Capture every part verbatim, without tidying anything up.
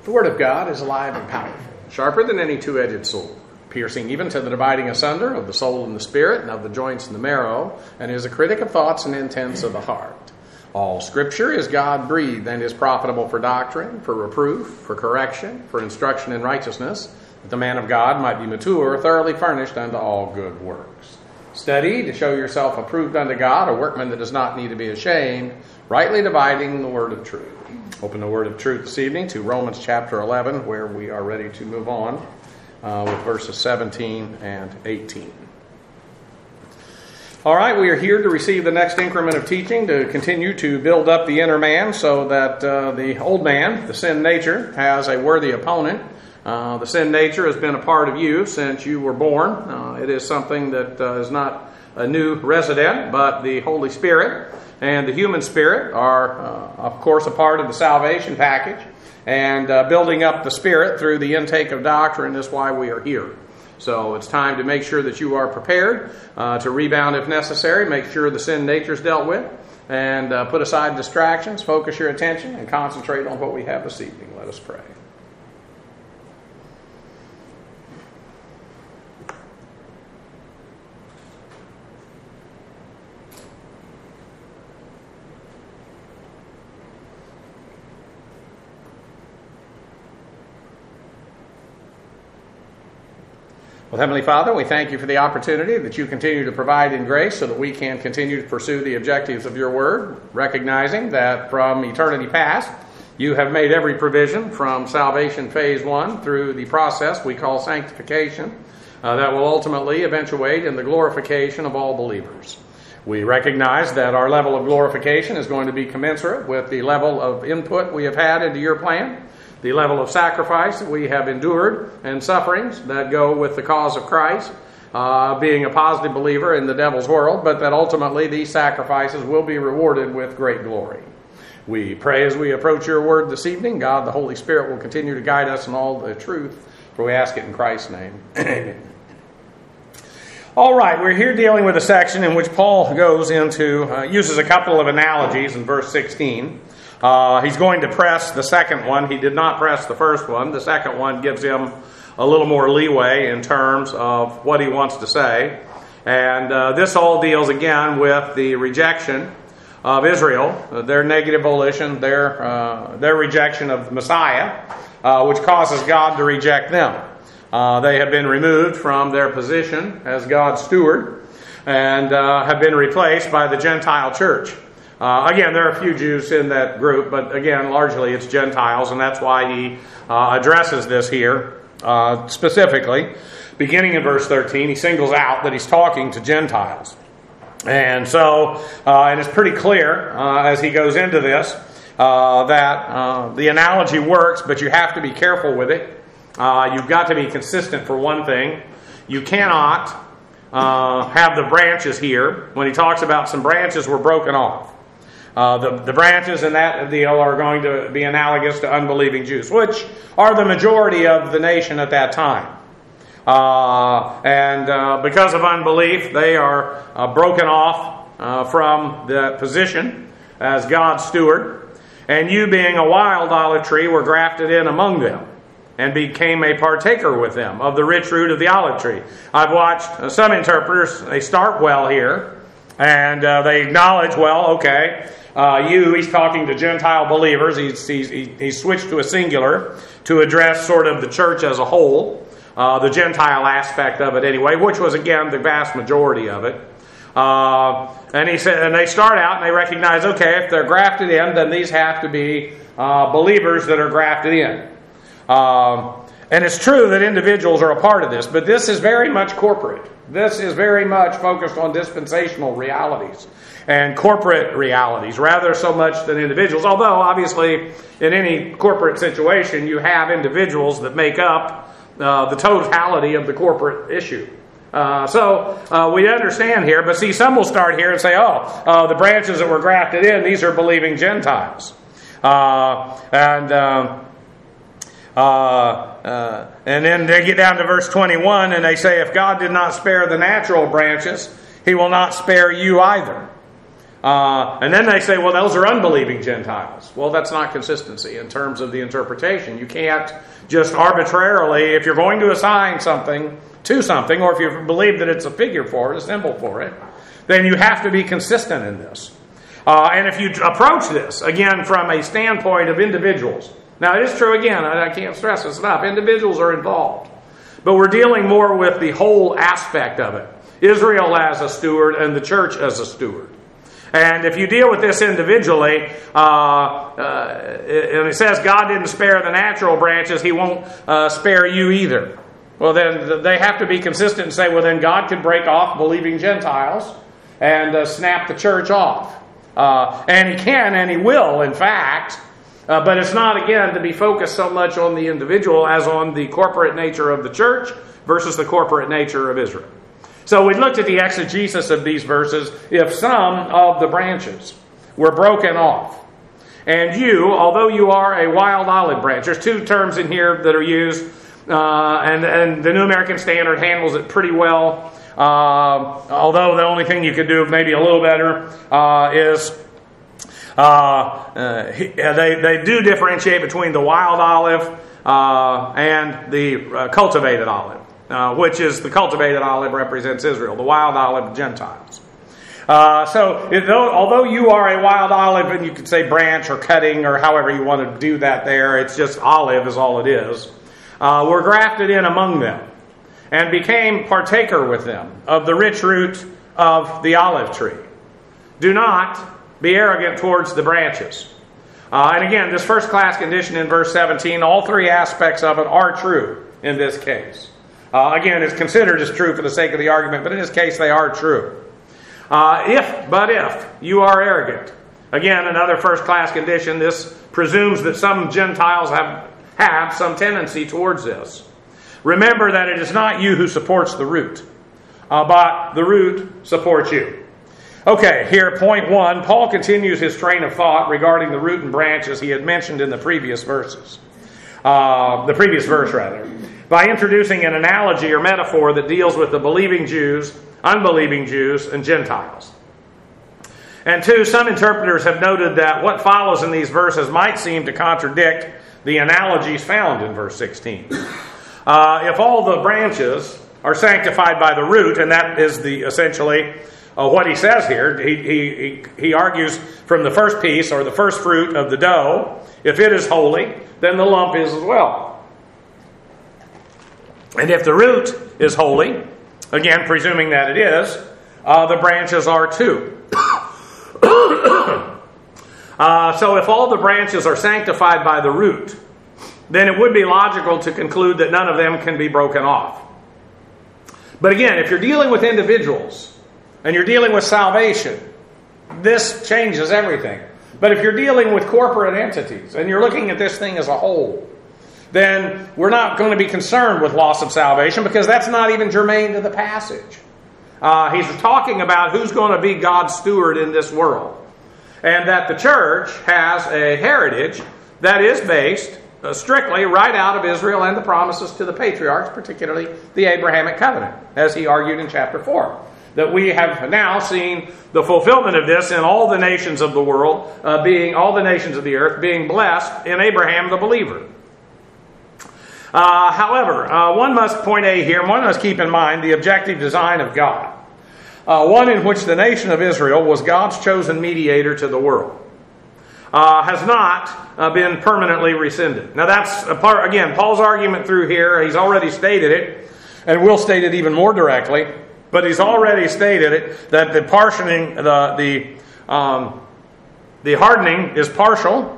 The Word of God is alive and powerful, sharper than any two-edged sword, piercing even to the dividing asunder of the soul and the spirit, and of the joints and the marrow, and is a critic of thoughts and intents of the heart. All Scripture is God-breathed and is profitable for doctrine, for reproof, for correction, for instruction in righteousness, that the man of God might be mature, thoroughly furnished unto all good works. Study to show yourself approved unto God, a workman that does not need to be ashamed, rightly dividing the word of truth. Open the word of truth this evening to Romans chapter eleven, where we are ready to move on uh, with verses seventeen and eighteen. All right, we are here to receive the next increment of teaching, to continue to build up the inner man so that uh, the old man, the sin nature, has a worthy opponent. Uh, the sin nature has been a part of you since you were born. Uh, it is something that uh, is not a new resident, but the Holy Spirit and the human spirit are, uh, of course, a part of the salvation package. And uh, building up the spirit through the intake of doctrine is why we are here. So it's time to make sure that you are prepared uh, to rebound if necessary. Make sure the sin nature is dealt with. And uh, put aside distractions, focus your attention, and concentrate on what we have this evening. Let us pray. Well, Heavenly Father, we thank you for the opportunity that you continue to provide in grace so that we can continue to pursue the objectives of your word, recognizing that from eternity past, you have made every provision from salvation phase one through the process we call sanctification uh, that will ultimately eventuate in the glorification of all believers. We recognize that our level of glorification is going to be commensurate with the level of input we have had into your plan, the level of sacrifice that we have endured, and sufferings that go with the cause of Christ, uh, being a positive believer in the devil's world, but that ultimately these sacrifices will be rewarded with great glory. We pray as we approach your word this evening, God, the Holy Spirit will continue to guide us in all the truth, for we ask it in Christ's name. Amen. All right, we're here dealing with a section in which Paul goes into, uh, uses a couple of analogies in verse sixteen. Uh, he's going to press the second one. He did not press the first one. The second one gives him a little more leeway in terms of what he wants to say. And uh, this all deals again with the rejection of Israel, uh, their negative volition, their uh, their rejection of Messiah, uh, which causes God to reject them. Uh, they have been removed from their position as God's steward and uh, have been replaced by the Gentile church. Uh, again, there are a few Jews in that group, but again, largely it's Gentiles, and that's why he uh, addresses this here uh, specifically. Beginning in verse thirteen, he singles out that he's talking to Gentiles. And so, uh, and it's pretty clear uh, as he goes into this uh, that uh, the analogy works, but you have to be careful with it. Uh, you've got to be consistent for one thing. You cannot uh, have the branches here. When he talks about some branches were broken off. Uh, the, the branches in that deal are going to be analogous to unbelieving Jews, which are the majority of the nation at that time. Uh, and uh, because of unbelief, they are uh, broken off uh, from the position as God's steward. And you, being a wild olive tree, were grafted in among them and became a partaker with them of the rich root of the olive tree. I've watched uh, some interpreters, they start well here, and uh, they acknowledge, well, okay, Uh, you, he's talking to Gentile believers. He's, he's, he's switched to a singular to address sort of the church as a whole, uh, the Gentile aspect of it anyway, which was, again, the vast majority of it. Uh, and he said, and they start out and they recognize, okay, if they're grafted in, then these have to be uh, believers that are grafted in. Um, and it's true that individuals are a part of this, but this is very much corporate. This is very much focused on dispensational realities and corporate realities, rather so much than individuals. Although, obviously, in any corporate situation, you have individuals that make up uh, the totality of the corporate issue. Uh, so, uh, we understand here, but see, some will start here and say, oh, uh, the branches that were grafted in, these are believing Gentiles. Uh, and... Um, Uh, uh, and then they get down to verse twenty-one and they say, if God did not spare the natural branches, he will not spare you either. Uh, and then they say, well, those are unbelieving Gentiles. Well, that's not consistency in terms of the interpretation. You can't just arbitrarily, if you're going to assign something to something, or if you believe that it's a figure for it, a symbol for it, then you have to be consistent in this. Uh, and if you approach this, again, from a standpoint of individuals. Now, it is true, again, I can't stress this enough, individuals are involved. But we're dealing more with the whole aspect of it. Israel as a steward and the church as a steward. And if you deal with this individually, uh, uh, and it says God didn't spare the natural branches, He won't uh, spare you either. Well, then they have to be consistent and say, well, then God can break off believing Gentiles and uh, snap the church off. Uh, and He can, and He will, in fact. Uh, but it's not, again, to be focused so much on the individual as on the corporate nature of the church versus the corporate nature of Israel. So we looked at the exegesis of these verses. If some of the branches were broken off, and you, although you are a wild olive branch, there's two terms in here that are used, uh, and, and the New American Standard handles it pretty well. Uh, although the only thing you could do maybe a little better uh, is uh, uh, they, they do differentiate between the wild olive uh, and the uh, cultivated olive. Uh, which is the cultivated olive represents Israel, the wild olive, Gentiles. Uh, so, it, though, although you are a wild olive, and you could say branch or cutting or however you want to do that there, it's just olive is all it is, uh, we're grafted in among them and became partaker with them of the rich root of the olive tree. Do not be arrogant towards the branches. Uh, and again, this first class condition in verse seventeen, all three aspects of it are true in this case. Uh, again, it's considered as true for the sake of the argument, but in this case they are true. Uh, if, but if, you are arrogant. Again, another first-class condition. This presumes that some Gentiles have, have some tendency towards this. Remember that it is not you who supports the root, uh, but the root supports you. Okay, here, point one. Paul continues his train of thought regarding the root and branches he had mentioned in the previous verses. Uh, the previous verse, rather. By introducing an analogy or metaphor that deals with the believing Jews, unbelieving Jews, and Gentiles. And two, some interpreters have noted that what follows in these verses might seem to contradict the analogies found in verse sixteen. Uh, if all the branches are sanctified by the root, and that is the essentially uh, what he says here, he, he, he argues from the first piece, or the first fruit of the dough, if it is holy, then the lump is as well. And if the root is holy, again, presuming that it is, uh, the branches are too. uh, so if all the branches are sanctified by the root, then it would be logical to conclude that none of them can be broken off. But again, if you're dealing with individuals, and you're dealing with salvation, this changes everything. But if you're dealing with corporate entities, and you're looking at this thing as a whole, then we're not going to be concerned with loss of salvation, because that's not even germane to the passage. Uh, he's talking about who's going to be God's steward in this world. And that the church has a heritage that is based uh, strictly right out of Israel and the promises to the patriarchs, particularly the Abrahamic covenant, as he argued in chapter four. That we have now seen the fulfillment of this in all the nations of the world, uh, being all the nations of the earth being blessed in Abraham the believer. Uh, however, uh, one must, point A here, one must keep in mind the objective design of God. Uh, one in which the nation of Israel was God's chosen mediator to the world. Uh, has not uh, been permanently rescinded. Now that's, a part, again, Paul's argument through here, he's already stated it, and will state it even more directly, but he's already stated it, that the partitioning, the, the, um, the hardening is partial.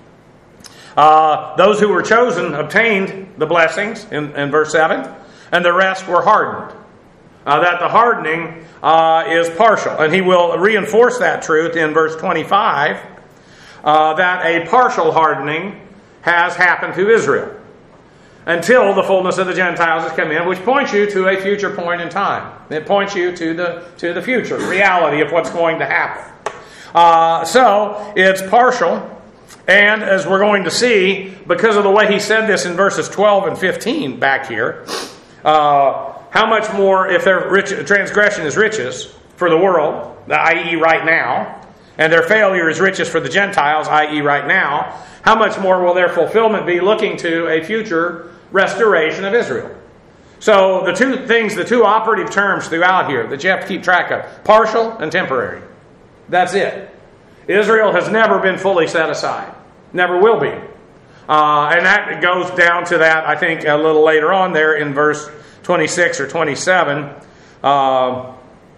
Uh, those who were chosen obtained the blessings in, in verse seven, and the rest were hardened. Uh, that the hardening uh, is partial. And he will reinforce that truth in verse twenty-five, uh, that a partial hardening has happened to Israel until the fullness of the Gentiles has come in, which points you to a future point in time. It points you to the, to the future reality of what's going to happen. Uh, so, it's partial. And as we're going to see, because of the way he said this in verses twelve and fifteen back here, uh, how much more, if their rich, transgression is riches for the world, that is right now, and their failure is riches for the Gentiles, that is right now, how much more will their fulfillment be looking to a future restoration of Israel? So the two things, the two operative terms throughout here that you have to keep track of, partial and temporary. That's it. Israel has never been fully set aside. Never will be. Uh, and that goes down to that, I think, a little later on there in verse twenty-six or twenty-seven. Uh,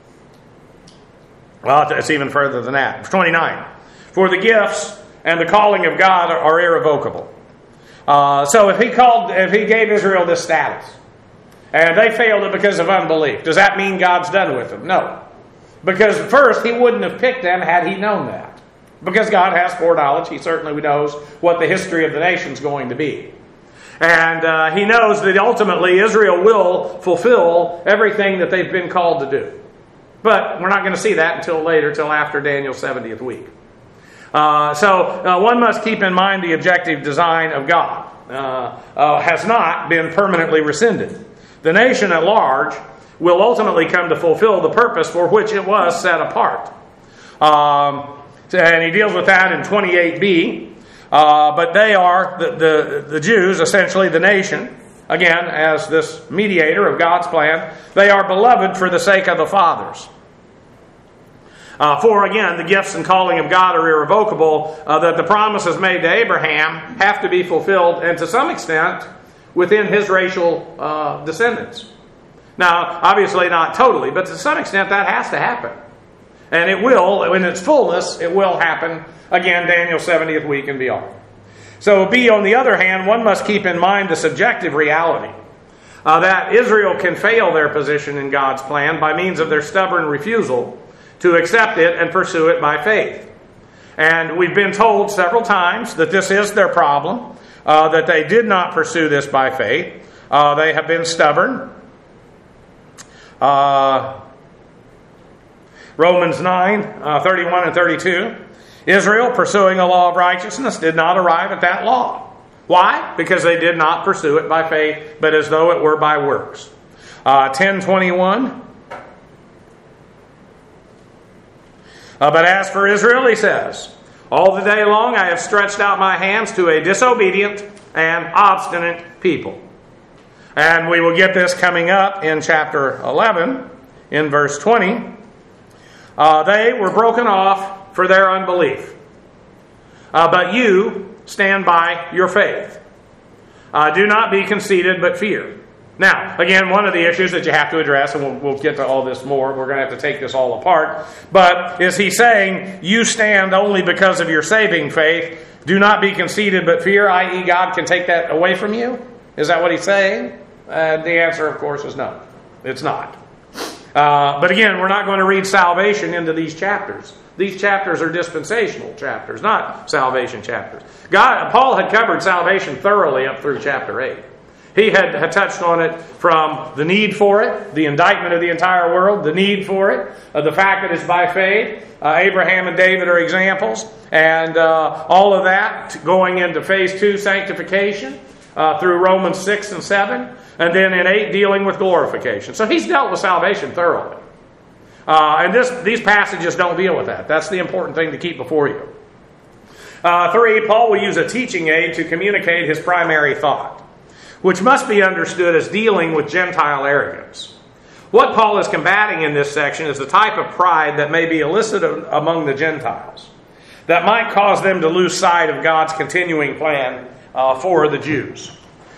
well, it's even further than that. twenty-nine. For the gifts and the calling of God are, are irrevocable. Uh, so if he called, if he gave Israel this status, and they failed it because of unbelief, does that mean God's done with them? No. Because first, he wouldn't have picked them had he known that. Because God has foreknowledge, he certainly knows what the history of the nation's going to be. And uh, he knows that ultimately Israel will fulfill everything that they've been called to do. But we're not going to see that until later, until after Daniel's seventieth week. Uh, so uh, one must keep in mind the objective design of God uh, uh, has not been permanently rescinded. The nation at large will ultimately come to fulfill the purpose for which it was set apart. Um, and he deals with that in twenty-eight b. Uh, but they are, the, the, the Jews, essentially the nation, again, as this mediator of God's plan, they are beloved for the sake of the fathers. Uh, for, again, the gifts and calling of God are irrevocable, uh, that the promises made to Abraham have to be fulfilled, and to some extent, within his racial uh, descendants. Now, obviously not totally, but to some extent that has to happen. And it will, in its fullness, it will happen, again, Daniel's seventieth week and beyond. So B, on the other hand, one must keep in mind the subjective reality uh, that Israel can fail their position in God's plan by means of their stubborn refusal to accept it and pursue it by faith. And we've been told several times that this is their problem, uh, that they did not pursue this by faith. Uh, they have been stubborn. Uh, Romans nine, uh, thirty-one and thirty-two. Israel, pursuing a law of righteousness, did not arrive at that law. Why? Because they did not pursue it by faith, but as though it were by works. Uh, ten twenty-one. Uh, but as for Israel, he says, all the day long I have stretched out my hands to a disobedient and obstinate people. And we will get this coming up in chapter eleven, in verse twenty. Uh, they were broken off for their unbelief. Uh, but you stand by your faith. Uh, do not be conceited, but fear. Now, again, one of the issues that you have to address, and we'll, we'll get to all this more, we're going to have to take this all apart, but is he saying you stand only because of your saving faith? Do not be conceited, but fear, that is God can take that away from you? Is that what he's saying? Uh, the answer, of course, is no. It's not. Uh, but again, we're not going to read salvation into these chapters. These chapters are dispensational chapters, not salvation chapters. God, Paul had covered salvation thoroughly up through chapter eight. He had, had touched on it from the need for it, the indictment of the entire world, the need for it, uh, the fact that it's by faith. Uh, Abraham and David are examples, and uh, all of that going into phase two, sanctification, uh, through Romans six and seven. And then in eight, dealing with glorification. So he's dealt with salvation thoroughly. Uh, and this, these passages don't deal with that. That's the important thing to keep before you. Uh, three, Paul will use a teaching aid to communicate his primary thought, which must be understood as dealing with Gentile arrogance. What Paul is combating in this section is the type of pride that may be elicited among the Gentiles, that might cause them to lose sight of God's continuing plan uh, for the Jews.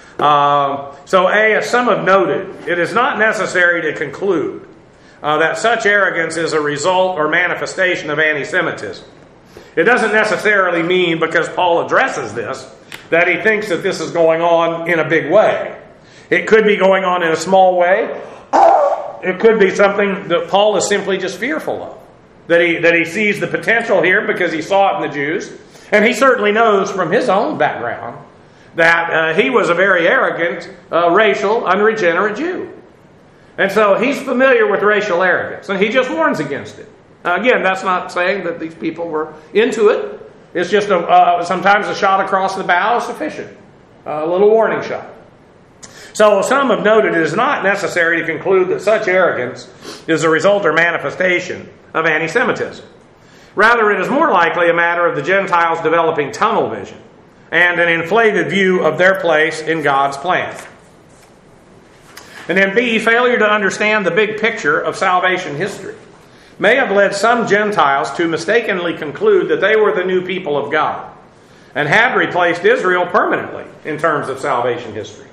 Uh, so A, as some have noted, it is not necessary to conclude uh, that such arrogance is a result or manifestation of anti-Semitism. It doesn't necessarily mean, because Paul addresses this, that he thinks that this is going on in a big way. It could be going on in a small way. It could be something that Paul is simply just fearful of. That he, that he sees the potential here because he saw it in the Jews. And he certainly knows from his own background that uh, he was a very arrogant, uh, racial, unregenerate Jew. And so he's familiar with racial arrogance, and he just warns against it. Uh, again, that's not saying that these people were into it. It's just a, uh, sometimes a shot across the bow is sufficient. Uh, a little warning shot. So some have noted it is not necessary to conclude that such arrogance is a result or manifestation of anti-Semitism. Rather, it is more likely a matter of the Gentiles developing tunnel vision and an inflated view of their place in God's plan. And then B, failure to understand the big picture of salvation history may have led some Gentiles to mistakenly conclude that they were the new people of God and had replaced Israel permanently in terms of salvation history.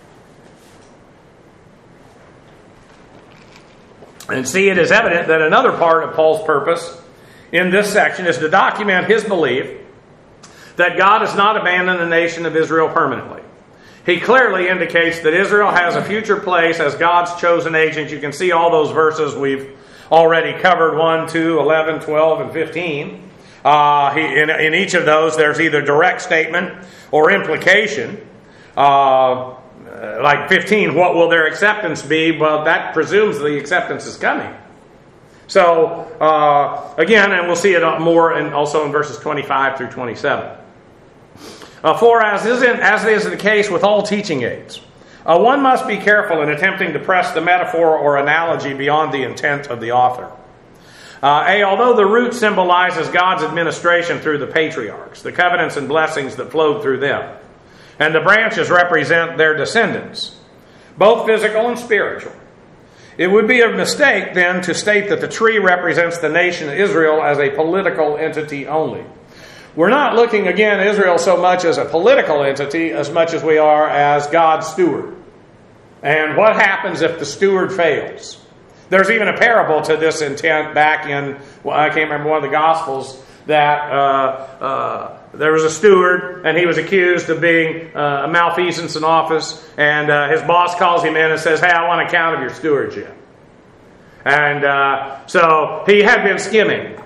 And C, it is evident that another part of Paul's purpose in this section is to document his belief that God has not abandoned the nation of Israel permanently. He clearly indicates that Israel has a future place as God's chosen agent. You can see all those verses we've already covered, one, two, eleven, twelve, and fifteen. Uh, he, in, in each of those, there's either direct statement or implication. Uh, like fifteen, what will their acceptance be? Well, that presumes the acceptance is coming. So, uh, again, and we'll see it more in, also in verses twenty-five through twenty-seven. Uh, for as is, in, as is the case with all teaching aids, uh, one must be careful in attempting to press the metaphor or analogy beyond the intent of the author. Uh, A, although the root symbolizes God's administration through the patriarchs, the covenants and blessings that flowed through them, and the branches represent their descendants, both physical and spiritual, it would be a mistake then to state that the tree represents the nation of Israel as a political entity only. We're not looking, again, at Israel so much as a political entity as much as we are as God's steward. And what happens if the steward fails? There's even a parable to this intent back in, well, I can't remember one of the Gospels, that uh, uh, there was a steward and he was accused of being uh, a malfeasance in office, and uh, his boss calls him in and says, hey, I want account of your stewardship. And uh, so he had been skimming.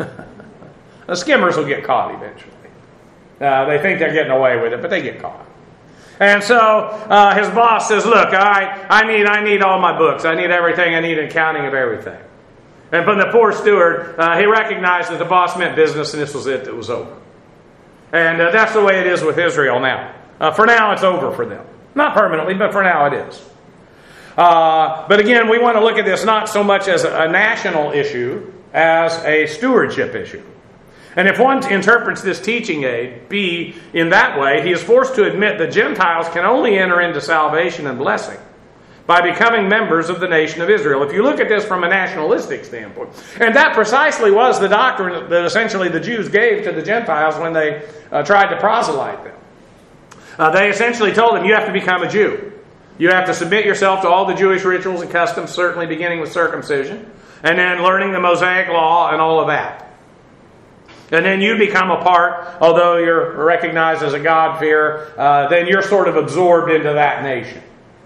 The skimmers will get caught eventually. Uh, they think they're getting away with it, but they get caught. And so uh, his boss says, look, I, I need I need all my books. I need everything. I need an accounting of everything. And from the poor steward, uh, he recognized that the boss meant business, and this was it that was over. And uh, that's the way it is with Israel now. Uh, for now, it's over for them. Not permanently, but for now it is. Uh, but again, we want to look at this not so much as a national issue as a stewardship issue. And if one interprets this teaching aid, B, in that way, he is forced to admit that Gentiles can only enter into salvation and blessing by becoming members of the nation of Israel. If you look at this from a nationalistic standpoint, and that precisely was the doctrine that essentially the Jews gave to the Gentiles when they uh, tried to proselyte them. Uh, they essentially told them, you have to become a Jew. You have to submit yourself to all the Jewish rituals and customs, certainly beginning with circumcision, and then learning the Mosaic law and all of that. And then you become a part, although you're recognized as a God-fearer, uh, then you're sort of absorbed into that nation.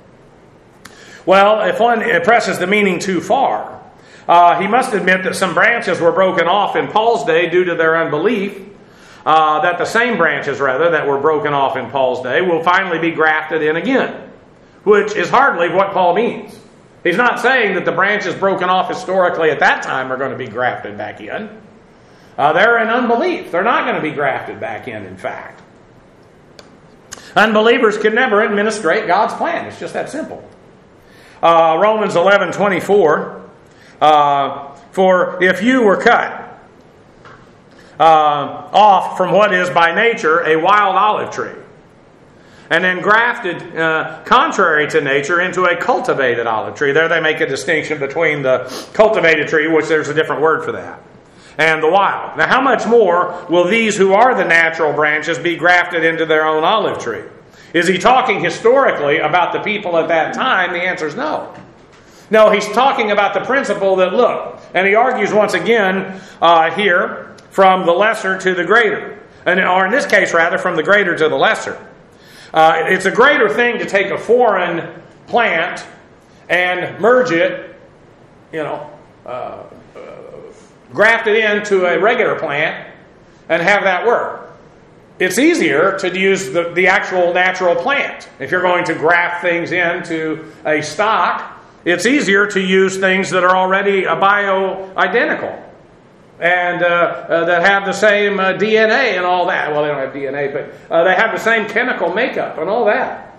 Well, if one presses the meaning too far, uh, he must admit that some branches were broken off in Paul's day due to their unbelief, uh, that the same branches, rather, that were broken off in Paul's day will finally be grafted in again, which is hardly what Paul means. He's not saying that the branches broken off historically at that time are going to be grafted back in. Uh, they're in unbelief. They're not going to be grafted back in, in fact. Unbelievers can never administrate God's plan. It's just that simple. Uh, Romans eleven twenty-four, uh, for if you were cut uh, off from what is by nature a wild olive tree, and then grafted uh, contrary to nature into a cultivated olive tree. There they make a distinction between the cultivated tree, which there's a different word for that, and the wild. Now, how much more will these who are the natural branches be grafted into their own olive tree? Is he talking historically about the people at that time? The answer is no. No, he's talking about the principle that, look, and he argues once again uh, here from the lesser to the greater. And, or in this case, rather, from the greater to the lesser. Uh, it's a greater thing to take a foreign plant and merge it, you know, uh, uh, graft it into a regular plant and have that work. It's easier to use the, the actual natural plant. If you're going to graft things into a stock, it's easier to use things that are already bio-identical and uh, uh, that have the same uh, D N A and all that. Well, they don't have D N A, but uh, they have the same chemical makeup and all that.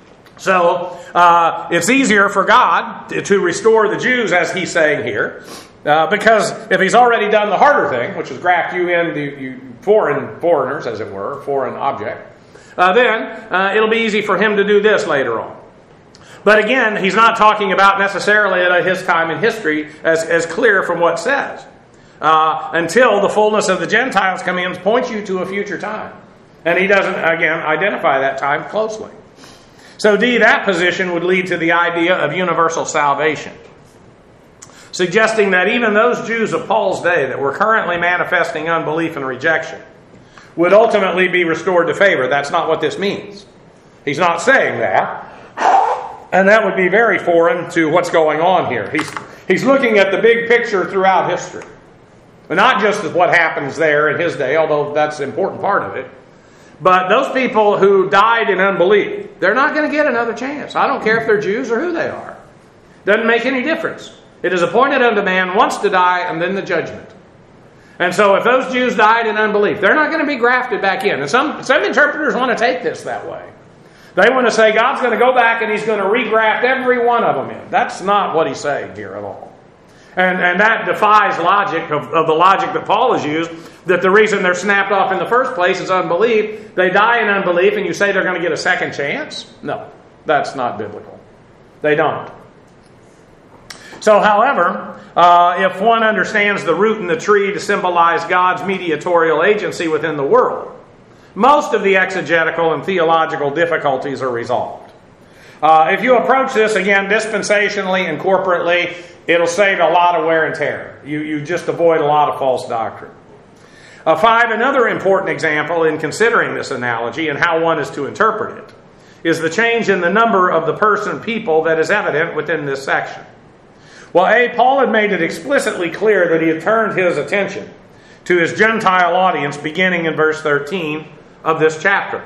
So uh, it's easier for God to restore the Jews, as he's saying here, Uh, because if he's already done the harder thing, which is graft you in, the you foreign foreigners, as it were, foreign object, uh, then uh, it'll be easy for him to do this later on. But again, he's not talking about necessarily at his time in history as, as clear from what it says. Uh, until the fullness of the Gentiles come in, points you to a future time. And he doesn't, again, identify that time closely. So D, that position would lead to the idea of universal salvation, suggesting that even those Jews of Paul's day that were currently manifesting unbelief and rejection would ultimately be restored to favor. That's not what this means. He's not saying that. And that would be very foreign to what's going on here. He's, he's looking at the big picture throughout history. But not just what happens there in his day, although that's an important part of it. But those people who died in unbelief, they're not going to get another chance. I don't care if they're Jews or who they are. Doesn't make any difference. It is appointed unto man once to die and then the judgment. And so if those Jews died in unbelief, they're not going to be grafted back in. And some, some interpreters want to take this that way. They want to say God's going to go back and he's going to regraft every one of them in. That's not what he's saying here at all. And, and that defies logic of, of the logic that Paul has used, that the reason they're snapped off in the first place is unbelief. They die in unbelief and you say they're going to get a second chance? No, that's not biblical. They don't. So, however, uh, if one understands the root and the tree to symbolize God's mediatorial agency within the world, most of the exegetical and theological difficulties are resolved. Uh, if you approach this, again, dispensationally and corporately, it'll save a lot of wear and tear. You, you just avoid a lot of false doctrine. Uh, five, another important example in considering this analogy and how one is to interpret it is the change in the number of the person people that is evident within this section. Well, A, Paul had made it explicitly clear that he had turned his attention to his Gentile audience beginning in verse thirteen of this chapter.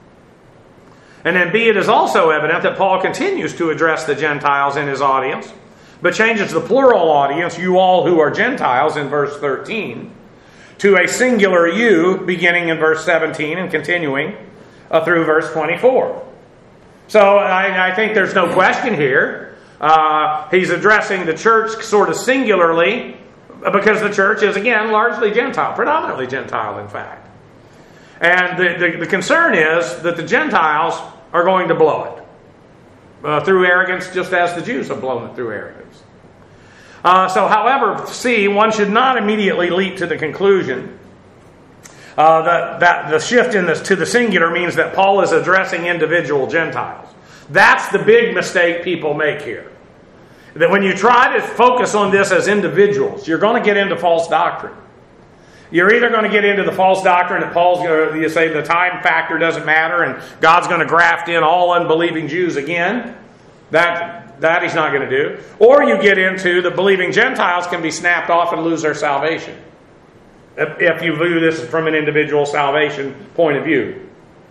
And then B, it is also evident that Paul continues to address the Gentiles in his audience, but changes the plural audience, you all who are Gentiles, in verse thirteen, to a singular you beginning in verse seventeen and continuing uh, through verse twenty-four. So I, I think there's no question here. Uh, he's addressing the church sort of singularly because the church is, again, largely Gentile, predominantly Gentile, in fact. And the, the, the concern is that the Gentiles are going to blow it uh, through arrogance, just as the Jews have blown it through arrogance. Uh, so, however, see, one should not immediately leap to the conclusion uh, that, that the shift in this to the singular means that Paul is addressing individual Gentiles. That's the big mistake people make here. That when you try to focus on this as individuals, you're going to get into false doctrine. You're either going to get into the false doctrine that Paul's going to, you say the time factor doesn't matter and God's going to graft in all unbelieving Jews again. That, that he's not going to do. Or you get into the believing Gentiles can be snapped off and lose their salvation. If, if you view this from an individual salvation point of view.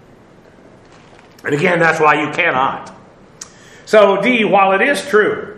And again, that's why you cannot. So D, while it is true,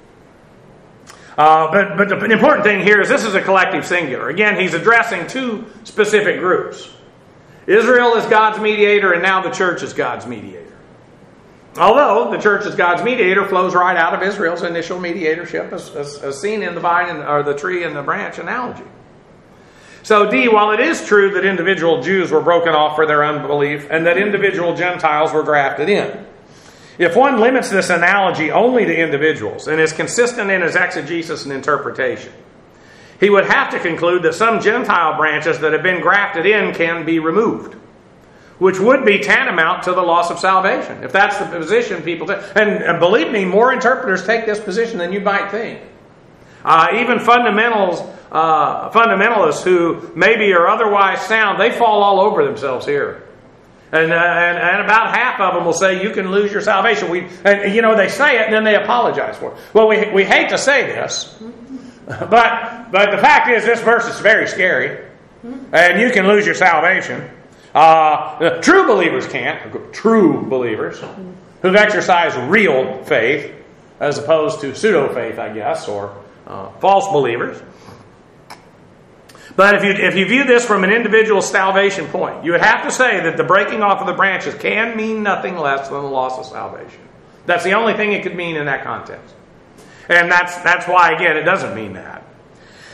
uh, but, but the important thing here is this is a collective singular. Again, he's addressing two specific groups. Israel is God's mediator, and now the church is God's mediator. Although the church as God's mediator flows right out of Israel's initial mediatorship, as, as, as seen in the vine and, or the tree and the branch analogy. So D, while it is true that individual Jews were broken off for their unbelief and that individual Gentiles were grafted in, if one limits this analogy only to individuals and is consistent in his exegesis and interpretation, he would have to conclude that some Gentile branches that have been grafted in can be removed, which would be tantamount to the loss of salvation. If that's the position people take. And, and believe me, more interpreters take this position than you might think. Uh, even fundamentals, uh, fundamentalists who maybe are otherwise sound, they fall all over themselves here. And, uh, and and about half of them will say you can lose your salvation. We, and you know, they say it and then they apologize for it. Well, we we hate to say this, but but the fact is this verse is very scary, and you can lose your salvation. Uh, true believers can't. True believers who've exercised real faith, as opposed to pseudo faith, I guess, or uh, false believers. But if you if you view this from an individual salvation point, you would have to say that the breaking off of the branches can mean nothing less than the loss of salvation. That's the only thing it could mean in that context. And that's that's why, again, it doesn't mean that.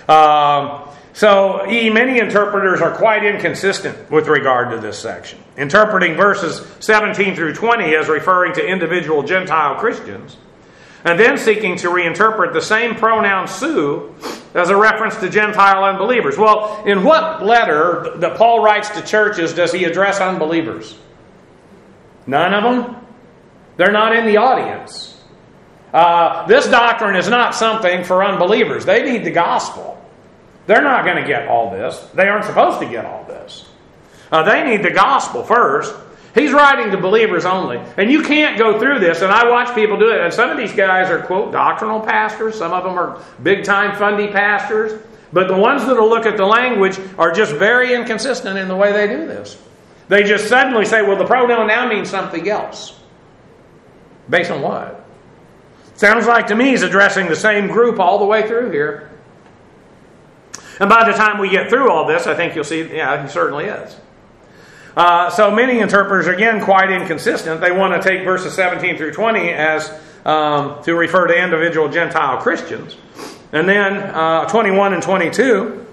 Um, so, e, many interpreters are quite inconsistent with regard to this section, interpreting verses seventeen through twenty as referring to individual Gentile Christians, and then seeking to reinterpret the same pronoun "su" as a reference to Gentile unbelievers. Well, in what letter that Paul writes to churches does he address unbelievers? None of them? They're not in the audience. Uh, this doctrine is not something for unbelievers. They need the gospel. They're not going to get all this. They aren't supposed to get all this. Uh, they need the gospel first. He's writing to believers only. And you can't go through this, and I watch people do it, and some of these guys are, quote, doctrinal pastors. Some of them are big-time fundy pastors. But the ones that will look at the language are just very inconsistent in the way they do this. They just suddenly say, well, the pronoun now means something else. Based on what? Sounds like to me he's addressing the same group all the way through here. And by the time we get through all this, I think you'll see, yeah, he certainly is. Uh, so many interpreters, again, quite inconsistent. They want to take verses seventeen through twenty as um, to refer to individual Gentile Christians. And then uh, twenty-one and twenty-two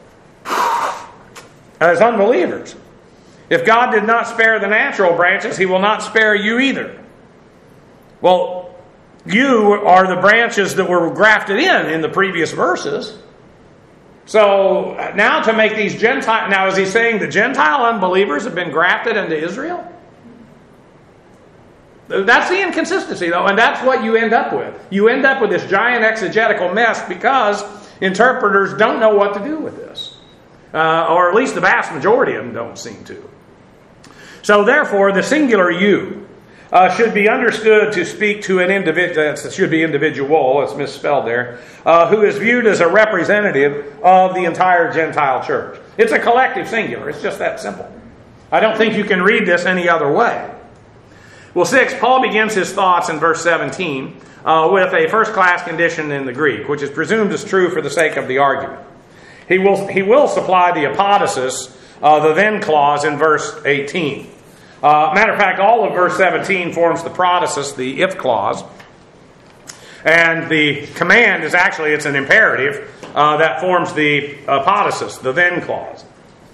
as unbelievers. If God did not spare the natural branches, He will not spare you either. Well, you are the branches that were grafted in in the previous verses. So now to make these Gentile... Now is he saying the Gentile unbelievers have been grafted into Israel? That's the inconsistency, though, and that's what you end up with. You end up with this giant exegetical mess because interpreters don't know what to do with this. Uh, or at least the vast majority of them don't seem to. So therefore, the singular you Uh, should be understood to speak to an individual, it should be individual, it's misspelled there, uh, who is viewed as a representative of the entire Gentile church. It's a collective singular. It's just that simple. I don't think you can read this any other way. Well, six, Paul begins his thoughts in verse seventeen uh, with a first-class condition in the Greek, which is presumed as true for the sake of the argument. He will, he will supply the apodosis, uh, the then clause in verse eighteen. Uh, matter of fact, all of verse seventeen forms the prodosis, the if clause. And the command is actually, it's an imperative uh, that forms the apodosis, the then clause.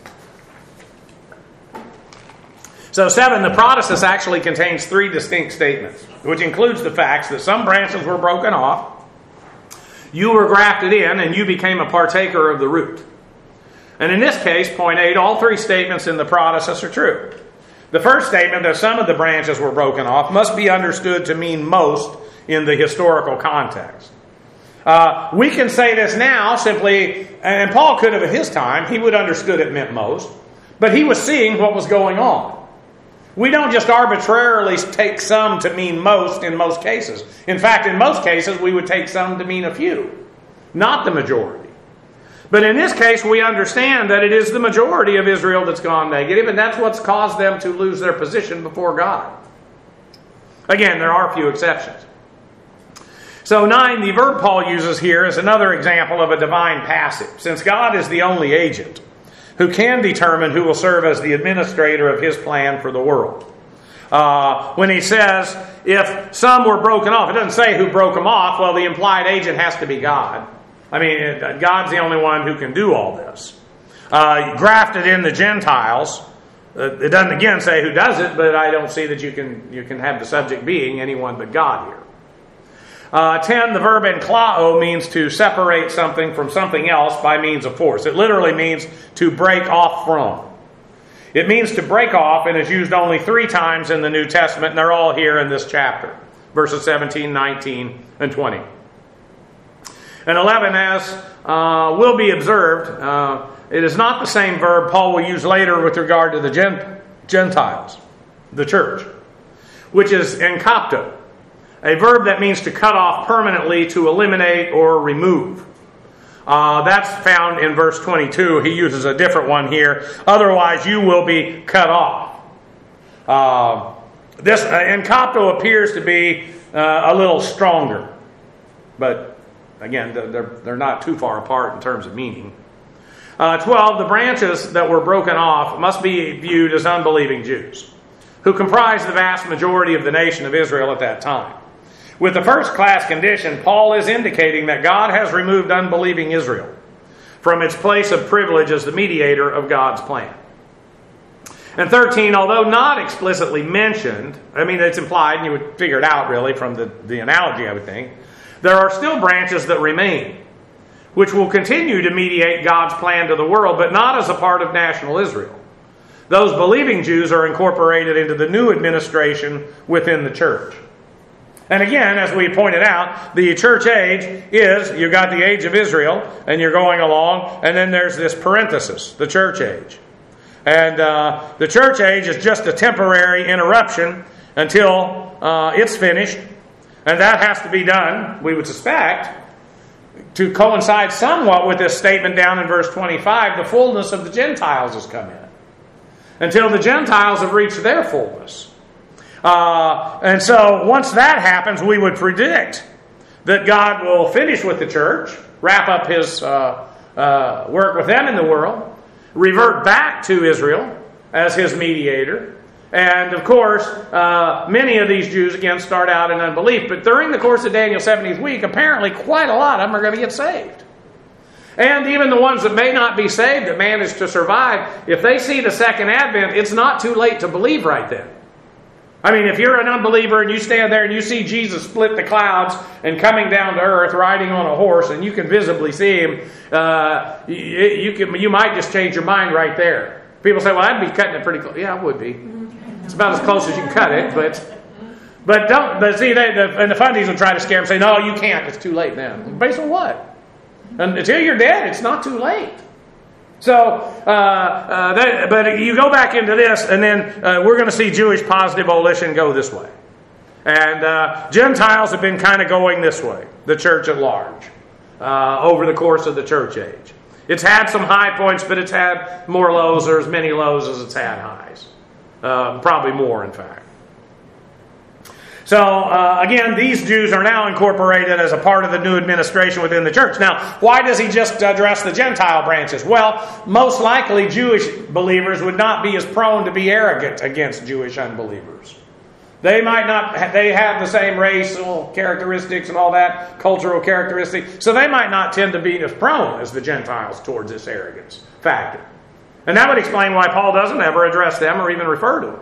So seven, the prodosis actually contains three distinct statements, which includes the facts that some branches were broken off, you were grafted in, and you became a partaker of the root. And in this case, point eight, all three statements in the prodosis are true. The first statement, that some of the branches were broken off, must be understood to mean most in the historical context. Uh, we can say this now simply, and Paul could have at his time, he would have understood it meant most, but he was seeing what was going on. We don't just arbitrarily take some to mean most in most cases. In fact, in most cases, we would take some to mean a few, not the majority. But in this case, we understand that it is the majority of Israel that's gone negative, and that's what's caused them to lose their position before God. Again, there are a few exceptions. So nine, the verb Paul uses here is another example of a divine passive, since God is the only agent who can determine who will serve as the administrator of His plan for the world. Uh, when he says, if some were broken off, it doesn't say who broke them off. Well, the implied agent has to be God. I mean, God's the only one who can do all this. Uh, grafted in the Gentiles. Uh, it doesn't again say who does it, but I don't see that you can you can have the subject being anyone but God here. Uh, ten, the verb enklao means to separate something from something else by means of force. It literally means to break off from. It means to break off and is used only three times in the New Testament, and they're all here in this chapter. Verses seventeen, nineteen, and twenty. And eleven, as uh, will be observed, uh, it is not the same verb Paul will use later with regard to the gent- Gentiles, the church, which is enkapto, a verb that means to cut off permanently, to eliminate or remove. Uh, that's found in verse twenty-two. He uses a different one here. Otherwise, you will be cut off. Uh, this uh, enkapto appears to be uh, a little stronger, but again, they're, they're not too far apart in terms of meaning. Uh, twelve, the branches that were broken off must be viewed as unbelieving Jews, who comprised the vast majority of the nation of Israel at that time. With the first class condition, Paul is indicating that God has removed unbelieving Israel, from its place of privilege as the mediator of God's plan. And thirteen, although not explicitly mentioned, I mean, it's implied, and you would figure it out really from the, the analogy, I would think, there are still branches that remain, which will continue to mediate God's plan to the world, but not as a part of national Israel. Those believing Jews are incorporated into the new administration within the church. And again, as we pointed out, the church age is, you've got the age of Israel, and you're going along, and then there's this parenthesis, the church age. And uh, the church age is just a temporary interruption until uh, it's finished. And that has to be done, we would suspect, to coincide somewhat with this statement down in verse twenty-five, the fullness of the Gentiles has come in. Until the Gentiles have reached their fullness. Uh, and so once that happens, we would predict that God will finish with the church, wrap up his uh, uh, work with them in the world, revert back to Israel as his mediator. And of course, uh, many of these Jews again start out in unbelief. But during the course of Daniel's seventieth week, apparently quite a lot of them are going to get saved. And even the ones that may not be saved, that manage to survive, if they see the second advent, it's not too late to believe right then. I mean, if you're an unbeliever and you stand there and you see Jesus split the clouds and coming down to earth riding on a horse, and you can visibly see him, uh, you, you, can, you might just change your mind right there. People say, well, I'd be cutting it pretty close. Yeah, I would be. It's about as close as you can cut it, but but don't. But see, they, the, and the fundies will try to scare them, say, no, you can't. It's too late now. Based on what? And until you're dead, it's not too late. So, uh, uh, that, but you go back into this, and then uh, we're going to see Jewish positive volition go this way. And uh, Gentiles have been kind of going this way, the church at large, uh, over the course of the church age. It's had some high points, but it's had more lows, or as many lows as it's had highs. Uh, probably more, in fact. So, uh, again, these Jews are now incorporated as a part of the new administration within the church. Now, why does he just address the Gentile branches? Well, most likely Jewish believers would not be as prone to be arrogant against Jewish unbelievers. They might not, they have the same racial characteristics and all that, cultural characteristics, so they might not tend to be as prone as the Gentiles towards this arrogance factor. And that would explain why Paul doesn't ever address them or even refer to them.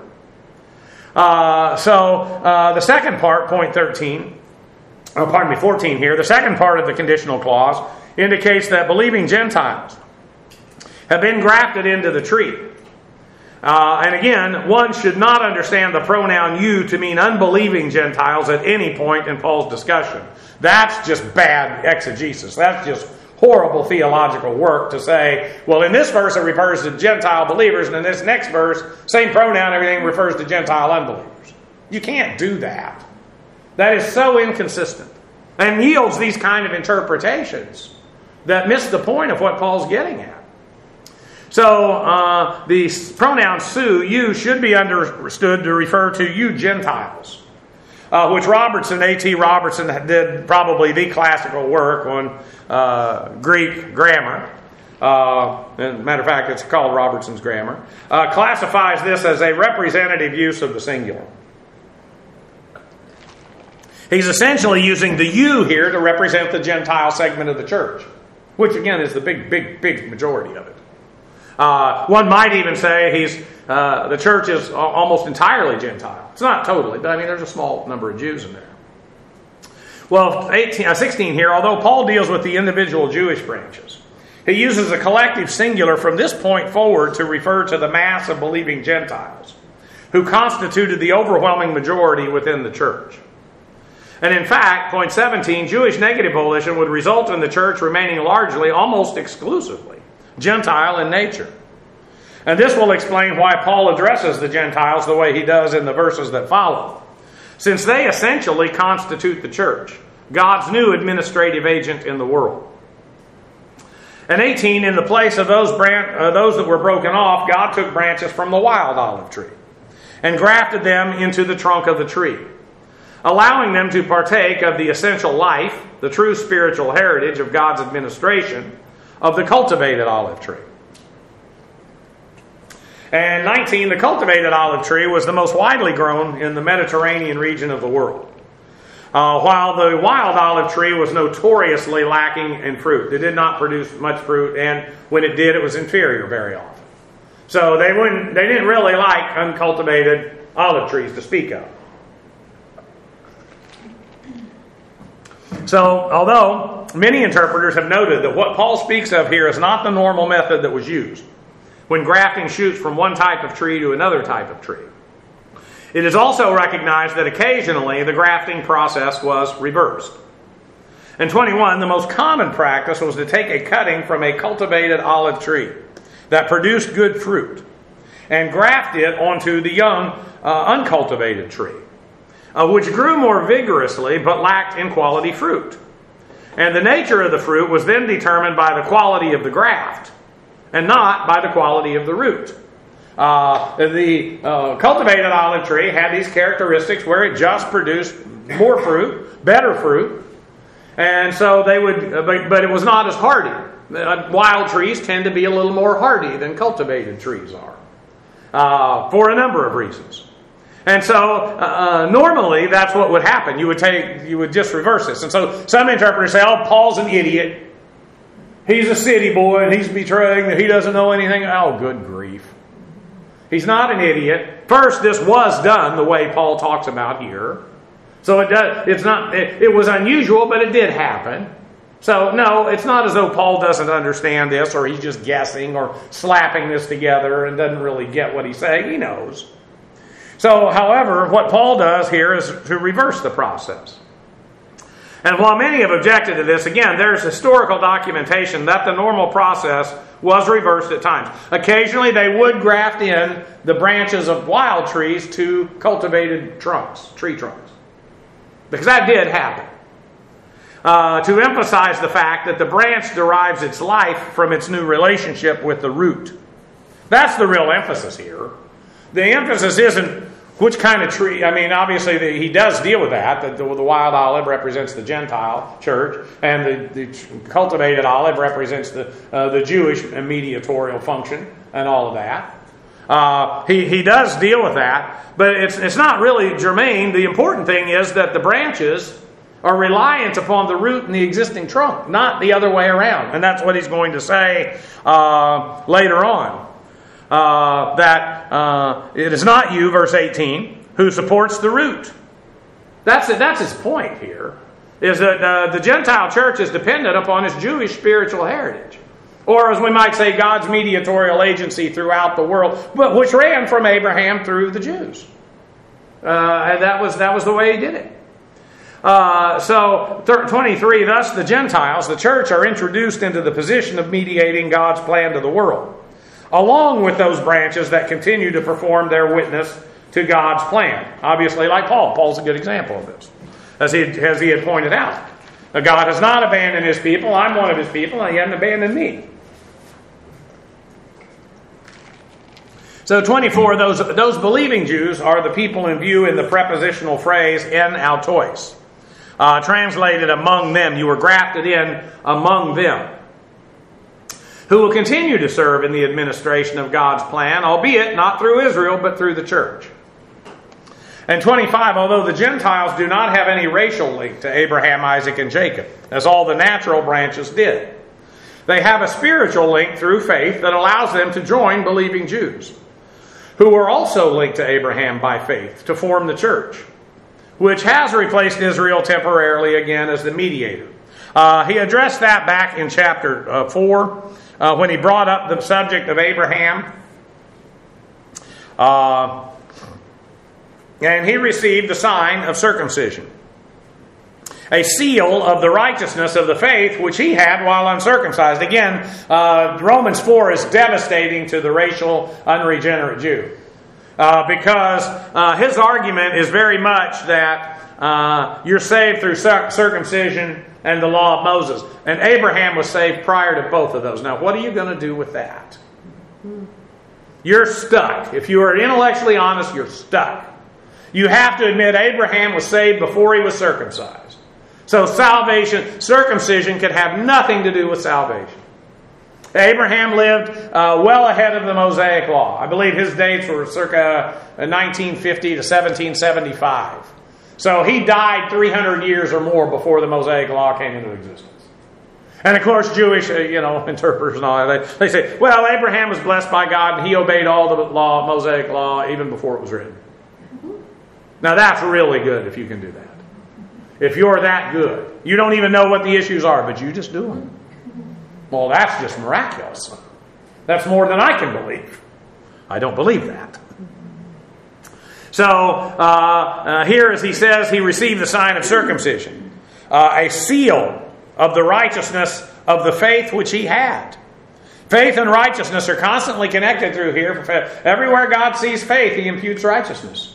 Uh, so, uh, the second part, point thirteen, oh, pardon me, fourteen here, the second part of the conditional clause indicates that believing Gentiles have been grafted into the tree. Uh, and again, one should not understand the pronoun you to mean unbelieving Gentiles at any point in Paul's discussion. That's just bad exegesis. That's just horrible theological work to say, well, in this verse it refers to Gentile believers, and in this next verse, same pronoun, everything refers to Gentile unbelievers. You can't do that. That is so inconsistent and yields these kind of interpretations that miss the point of what Paul's getting at. So, uh, the pronoun su, you, should be understood to refer to you Gentiles. Uh, which Robertson, A T Robertson, did probably the classical work on uh, Greek grammar. Uh, as a matter of fact, it's called Robertson's Grammar. Uh, classifies this as a representative use of the singular. He's essentially using the you here to represent the Gentile segment of the church, which again is the big, big, big majority of it. Uh, one might even say he's uh, the church is almost entirely Gentile. It's not totally, but I mean there's a small number of Jews in there. Well, eighteen, uh, sixteen here, although Paul deals with the individual Jewish branches, he uses a collective singular from this point forward to refer to the mass of believing Gentiles, who constituted the overwhelming majority within the church. And in fact, point seventeen, Jewish negative volition would result in the church remaining largely, almost exclusively, Gentile in nature. And this will explain why Paul addresses the Gentiles the way he does in the verses that follow, since they essentially constitute the church, God's new administrative agent in the world. And eighteen, in the place of those, bran- uh, those that were broken off, God took branches from the wild olive tree and grafted them into the trunk of the tree, allowing them to partake of the essential life, the true spiritual heritage of God's administration of the cultivated olive tree. And nineteen, the cultivated olive tree was the most widely grown in the Mediterranean region of the world. Uh, while the wild olive tree was notoriously lacking in fruit. It did not produce much fruit, and when it did, it was inferior very often. So they wouldn't, they didn't really like uncultivated olive trees to speak of. So, although many interpreters have noted that what Paul speaks of here is not the normal method that was used when grafting shoots from one type of tree to another type of tree, it is also recognized that occasionally the grafting process was reversed. In twenty-one, the most common practice was to take a cutting from a cultivated olive tree that produced good fruit and graft it onto the young uh, uncultivated tree, uh, which grew more vigorously but lacked in quality fruit. And the nature of the fruit was then determined by the quality of the graft and not by the quality of the root. Uh, the uh, cultivated olive tree had these characteristics where it just produced more fruit, better fruit, and so they would, uh, but, but it was not as hardy. Uh, wild trees tend to be a little more hardy than cultivated trees are, uh, for a number of reasons. And so uh, normally that's what would happen. You would take, you would just reverse this. And so some interpreters say, "Oh, Paul's an idiot. He's a city boy, and he's betraying that he doesn't know anything." Oh, good grief. He's not an idiot. First, this was done the way Paul talks about here. So it does, it's not, it, it was unusual, but it did happen. So no, it's not as though Paul doesn't understand this, or he's just guessing or slapping this together and doesn't really get what he's saying. He knows. So, however, what Paul does here is to reverse the process. And while many have objected to this, again, there's historical documentation that the normal process was reversed at times. Occasionally they would graft in the branches of wild trees to cultivated trunks, tree trunks. Because that did happen. Uh, to emphasize the fact that the branch derives its life from its new relationship with the root. That's the real emphasis here. The emphasis isn't which kind of tree. I mean, obviously the, he does deal with that. The, the, the wild olive represents the Gentile church, and the, the cultivated olive represents the uh, the Jewish mediatorial function and all of that. Uh, he he does deal with that, but it's it's not really germane. The important thing is that the branches are reliant upon the root and the existing trunk, not the other way around. And that's what he's going to say uh, later on. Uh, that uh, it is not you, verse eighteen, who supports the root. That's it, that's his point here, is that uh, the Gentile church is dependent upon its Jewish spiritual heritage. Or as we might say, God's mediatorial agency throughout the world, but which ran from Abraham through the Jews. Uh, and that was, that was the way he did it. Uh, so, twenty-three, thus the Gentiles, the church, are introduced into the position of mediating God's plan to the world, along with those branches that continue to perform their witness to God's plan. Obviously, like Paul. Paul's a good example of this. As he, as he had pointed out. God has not abandoned his people. I'm one of his people, and he hasn't abandoned me. So twenty-four, those, those believing Jews are the people in view in the prepositional phrase en autois. Uh, translated among them. You were grafted in among them, who will continue to serve in the administration of God's plan, albeit not through Israel, but through the church. And twenty-five, although the Gentiles do not have any racial link to Abraham, Isaac, and Jacob, as all the natural branches did, they have a spiritual link through faith that allows them to join believing Jews, who were also linked to Abraham by faith, to form the church, which has replaced Israel temporarily again as the mediator. Uh, he addressed that back in chapter uh, four, Uh, when he brought up the subject of Abraham. Uh, and he received the sign of circumcision, a seal of the righteousness of the faith which he had while uncircumcised. Again, uh, Romans four is devastating to the racial unregenerate Jew. Uh, because uh, his argument is very much that uh, you're saved through circumcision and the law of Moses. And Abraham was saved prior to both of those. Now, what are you going to do with that? You're stuck. If you are intellectually honest, you're stuck. You have to admit Abraham was saved before he was circumcised. So salvation, circumcision could have nothing to do with salvation. Abraham lived uh, well ahead of the Mosaic Law. I believe his dates were circa nineteen fifty to seventeen seventy-five. So he died three hundred years or more before the Mosaic Law came into existence. And of course, Jewish, uh, you know, interpreters and all that, they, they say, well, Abraham was blessed by God and he obeyed all the law, Mosaic Law, even before it was written. Now that's really good if you can do that. If you're that good. You don't even know what the issues are, but you just do them. Well, that's just miraculous. That's more than I can believe. I don't believe that. So, uh, uh, here as he says, he received the sign of circumcision. Uh, a seal of the righteousness of the faith which he had. Faith and righteousness are constantly connected through here. Everywhere God sees faith, he imputes righteousness.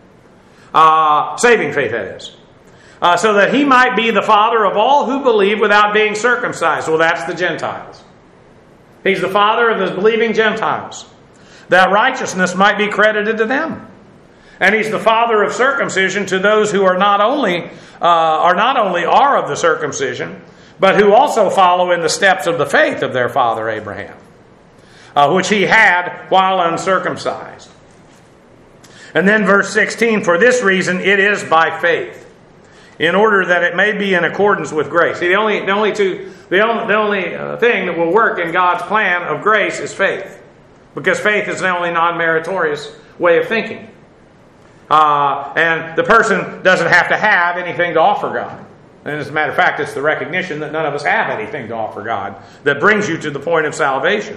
Uh, saving faith, that is. Uh, so that he might be the father of all who believe without being circumcised. Well, that's the Gentiles. He's the father of the believing Gentiles. That righteousness might be credited to them. And he's the father of circumcision to those who are not only uh, are not only are of the circumcision, but who also follow in the steps of the faith of their father Abraham, uh, which he had while uncircumcised. And then verse sixteen, for this reason it is by faith, in order that it may be in accordance with grace. See, the only the only two the only, the only uh, thing that will work in God's plan of grace is faith, because faith is the only non-meritorious way of thinking. Uh, and the person doesn't have to have anything to offer God. And as a matter of fact, it's the recognition that none of us have anything to offer God that brings you to the point of salvation.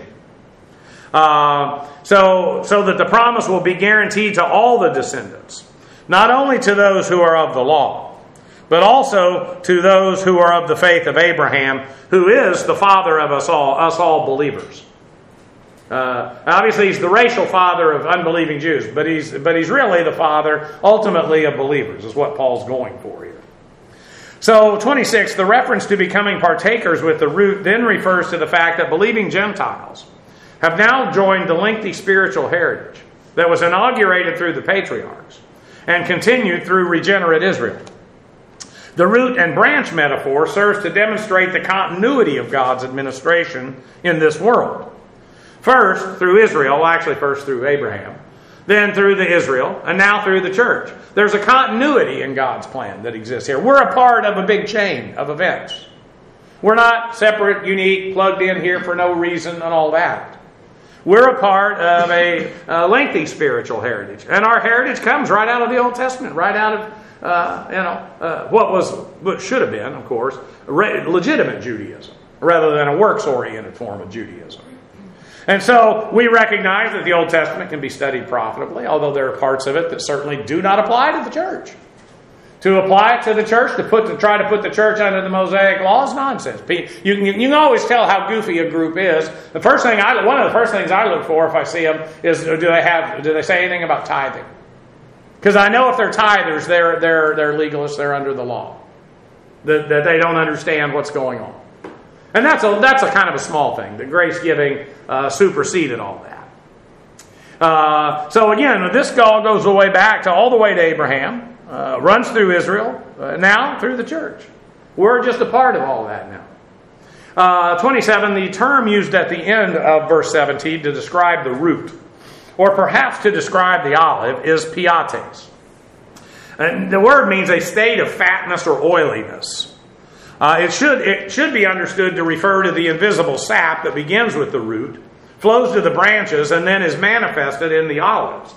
Uh, so, so that the promise will be guaranteed to all the descendants, not only to those who are of the law, but also to those who are of the faith of Abraham, who is the father of us all, us all believers. Uh, obviously, he's the racial father of unbelieving Jews, but he's but he's really the father, ultimately, of believers, is what Paul's going for here. So, twenty-six, the reference to becoming partakers with the root then refers to the fact that believing Gentiles have now joined the lengthy spiritual heritage that was inaugurated through the patriarchs and continued through regenerate Israel. The root and branch metaphor serves to demonstrate the continuity of God's administration in this world. First, through Israel, actually first through Abraham, then through the Israel, and now through the church. There's a continuity in God's plan that exists here. We're a part of a big chain of events. We're not separate, unique, plugged in here for no reason and all that. We're a part of a, a lengthy spiritual heritage. And our heritage comes right out of the Old Testament, right out of uh, you know uh, what was what should have been, of course, legitimate Judaism, rather than a works-oriented form of Judaism. And so we recognize that the Old Testament can be studied profitably, although there are parts of it that certainly do not apply to the church. To apply it to the church, to put to try to put the church under the Mosaic Law is nonsense. You can, you can always tell how goofy a group is. The first thing I, one of the first things I look for if I see them is do they have do they say anything about tithing? Because I know if they're tithers, they're they're they're legalists. They're under the law. That, that they don't understand what's going on. And that's a that's a kind of a small thing. The grace giving uh, superseded all that. Uh, so again, this all goes the way back to all the way to Abraham, uh, runs through Israel, uh, now through the church. We're just a part of all that now. Uh, twenty-seven, the term used at the end of verse seventeen to describe the root, or perhaps to describe the olive, is piates. And the word means a state of fatness or oiliness. Uh, it should it should be understood to refer to the invisible sap that begins with the root, flows to the branches, and then is manifested in the olives.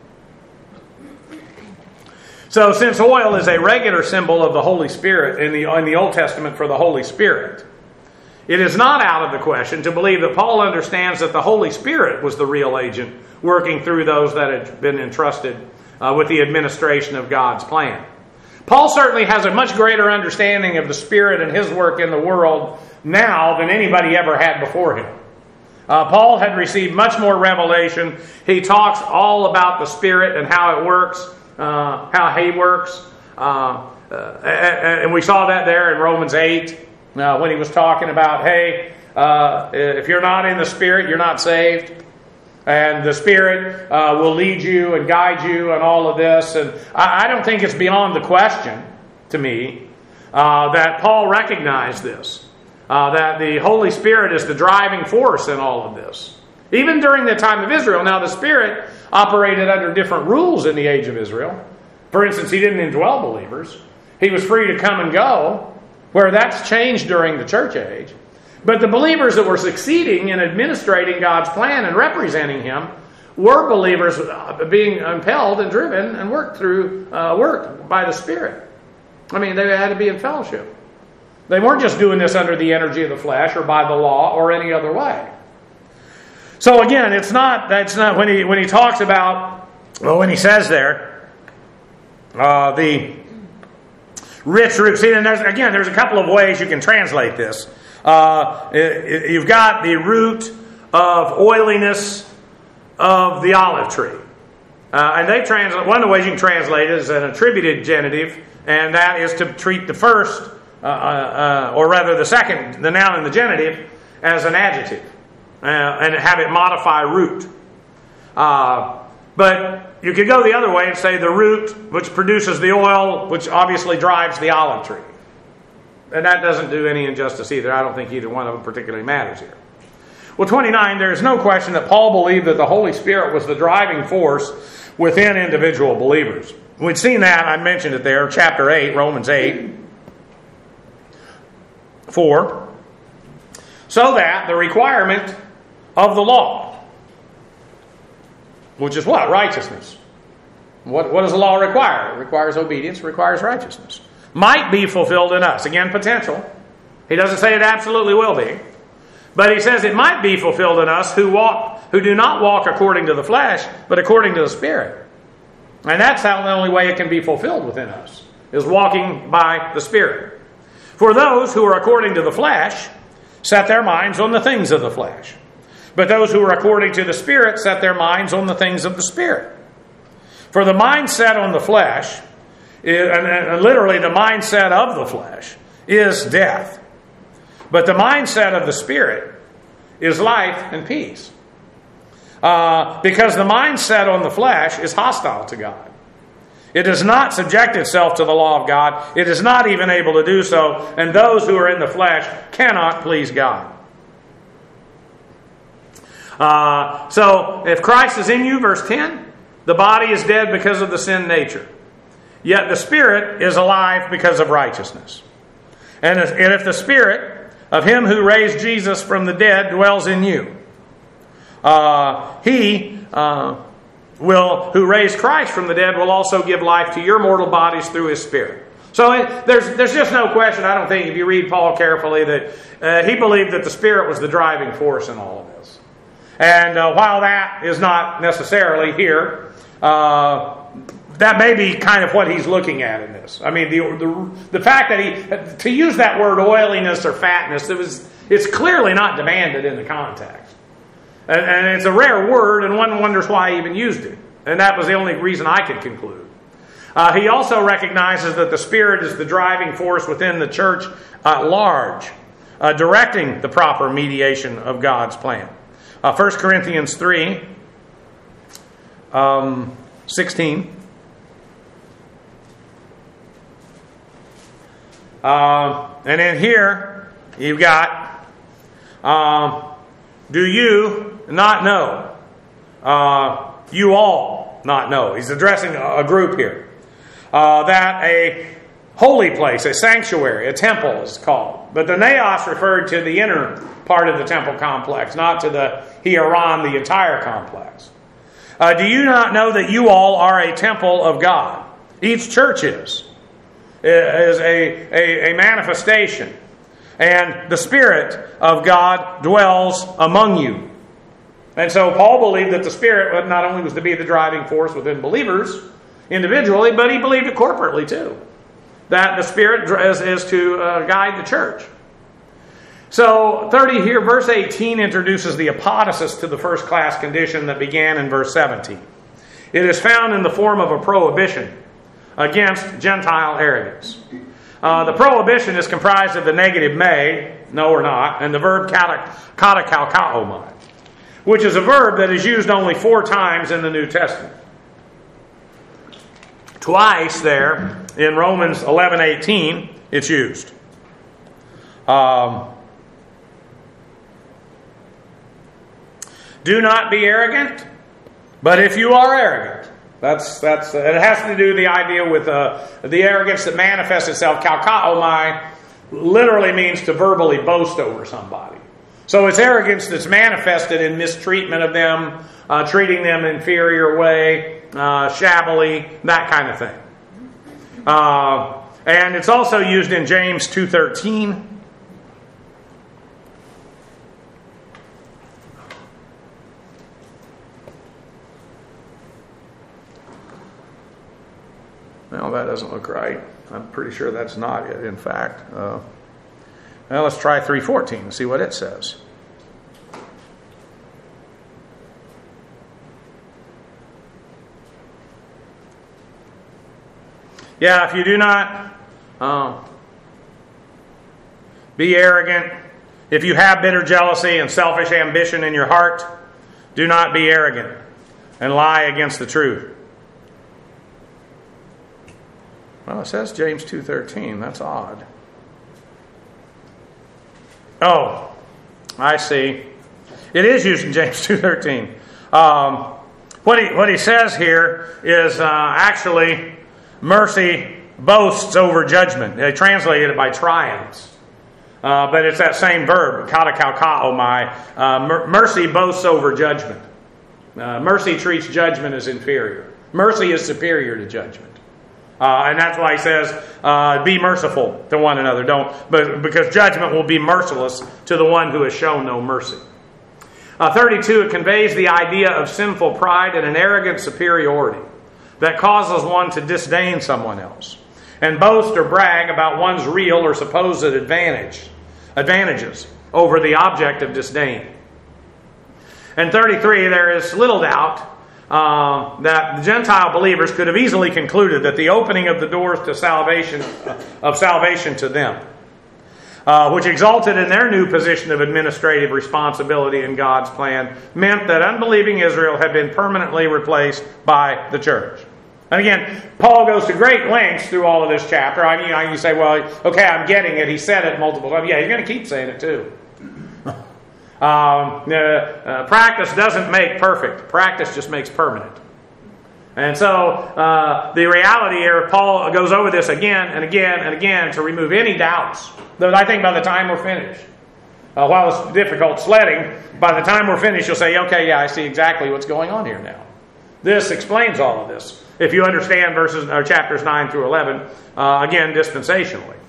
So, since oil is a regular symbol of the Holy Spirit in the in the Old Testament for the Holy Spirit, it is not out of the question to believe that Paul understands that the Holy Spirit was the real agent working through those that had been entrusted uh, with the administration of God's plan. Paul certainly has a much greater understanding of the Spirit and his work in the world now than anybody ever had before him. Uh, Paul had received much more revelation. He talks all about the Spirit and how it works, uh, how he works. Uh, uh, and we saw that there in Romans eight uh, when he was talking about, hey, uh, if you're not in the Spirit, you're not saved. And the Spirit uh, will lead you and guide you and all of this. And I, I don't think it's beyond the question, to me, uh, that Paul recognized this. Uh, that the Holy Spirit is the driving force in all of this. Even during the time of Israel. Now, the Spirit operated under different rules in the age of Israel. For instance, he didn't indwell believers. He was free to come and go, where that's changed during the church age. But the believers that were succeeding in administrating God's plan and representing Him were believers being impelled and driven and worked through, uh, worked by the Spirit. I mean, they had to be in fellowship. They weren't just doing this under the energy of the flesh or by the law or any other way. So again, it's not, that's not, when he, when he talks about, well, when he says there, uh, the rich root. See, and there's, again, there's a couple of ways you can translate this. Uh, you've got the root of oiliness of the olive tree. Uh, and they translate, one of the ways you can translate it is an attributed genitive, and that is to treat the first, uh, uh, or rather the second, the noun and the genitive, as an adjective, uh, and have it modify root. Uh, but you could go the other way and say the root which produces the oil, which obviously drives the olive tree. And that doesn't do any injustice either. I don't think either one of them particularly matters here. Well, twenty-nine, there is no question that Paul believed that the Holy Spirit was the driving force within individual believers. We'd seen that, I mentioned it there, chapter eight, Romans eight, four. So that the requirement of the law, which is what? Righteousness. What, what does the law require? It requires obedience, it requires righteousness. Might be fulfilled in us. Again, potential. He doesn't say it absolutely will be. But he says it might be fulfilled in us who walk, who do not walk according to the flesh, but according to the Spirit. And that's how the only way it can be fulfilled within us, is walking by the Spirit. For those who are according to the flesh set their minds on the things of the flesh. But those who are according to the Spirit set their minds on the things of the Spirit. For the mindset on the flesh, and literally the mindset of the flesh, is death. But the mindset of the Spirit is life and peace. Uh, because the mindset on the flesh is hostile to God. It does not subject itself to the law of God. It is not even able to do so. And those who are in the flesh cannot please God. Uh, so, if Christ is in you, verse ten, the body is dead because of the sin nature. Yet the Spirit is alive because of righteousness. And if, and if the Spirit of Him who raised Jesus from the dead dwells in you, uh, He uh, will, who raised Christ from the dead, will also give life to your mortal bodies through His Spirit. So it, there's there's just no question, I don't think, if you read Paul carefully, that uh, he believed that the Spirit was the driving force in all of this. And uh, while that is not necessarily here, uh, that may be kind of what he's looking at in this. I mean, the, the the fact that he, to use that word oiliness or fatness, it was it's clearly not demanded in the context. And, and it's a rare word, and one wonders why he even used it. And that was the only reason I could conclude. Uh, he also recognizes that the Spirit is the driving force within the church at large, uh, directing the proper mediation of God's plan. Uh, First Corinthians three, um, sixteen. Uh, and then here, you've got, um, do you not know? Uh, you all not know. He's addressing a, a group here. Uh, that a holy place, a sanctuary, a temple is called. But the naos referred to the inner part of the temple complex, not to the hieron, the entire complex. Uh, do you not know that you all are a temple of God? Each church is. Is a, a, a manifestation. And the Spirit of God dwells among you. And so Paul believed that the Spirit not only was to be the driving force within believers individually, but he believed it corporately too. That the Spirit is, is to uh, guide the church. So thirty here, verse eighteen introduces the apodosis to the first class condition that began in verse seventeen. It is found in the form of a prohibition against Gentile arrogance. Uh, the prohibition is comprised of the negative may, no or not, and the verb katakalkaomai, which is a verb that is used only four times in the New Testament. Twice there, in Romans eleven eighteen, it's used. Um, Do not be arrogant, but if you are arrogant, That's that's and it has to do with the idea with uh, the arrogance that manifests itself. Kalkaomai literally means to verbally boast over somebody. So it's arrogance that's manifested in mistreatment of them, uh, treating them inferior way, uh, shabbily, that kind of thing. Uh, and it's also used in James two thirteen. Well, that doesn't look right. I'm pretty sure that's not it, in fact. Uh, well, let's try three fourteen and see what it says. Yeah, if you do not uh, be arrogant, if you have bitter jealousy and selfish ambition in your heart, do not be arrogant and lie against the truth. Well, it says James two thirteen. That's odd. Oh, I see. It is used in James two thirteen. Um, what he what he says here is uh, actually mercy boasts over judgment. They translated it by triumphs. Uh, but it's that same verb, katakaomai. Uh, mercy boasts over judgment. Uh, mercy treats judgment as inferior. Mercy is superior to judgment. Uh, and that's why he says, uh, be merciful to one another. Don't, but because judgment will be merciless to the one who has shown no mercy. Uh, thirty-two, it conveys the idea of sinful pride and an arrogant superiority that causes one to disdain someone else and boast or brag about one's real or supposed advantage, advantages over the object of disdain. And thirty-three, there is little doubt Uh, that the Gentile believers could have easily concluded that the opening of the doors to salvation, of salvation to them, uh, which exalted in their new position of administrative responsibility in God's plan, meant that unbelieving Israel had been permanently replaced by the church. And again, Paul goes to great lengths through all of this chapter. I mean, you say, well, okay, I'm getting it. He said it multiple times. Yeah, he's going to keep saying it too. Um, uh, uh, practice doesn't make perfect. Practice just makes permanent. And so uh, the reality here, Paul goes over this again and again and again to remove any doubts. Though I think by the time we're finished, uh, while it's difficult sledding, by the time we're finished, you'll say, okay, yeah, I see exactly what's going on here now. This explains all of this. If you understand verses or chapters nine through eleven, uh, again, dispensationally.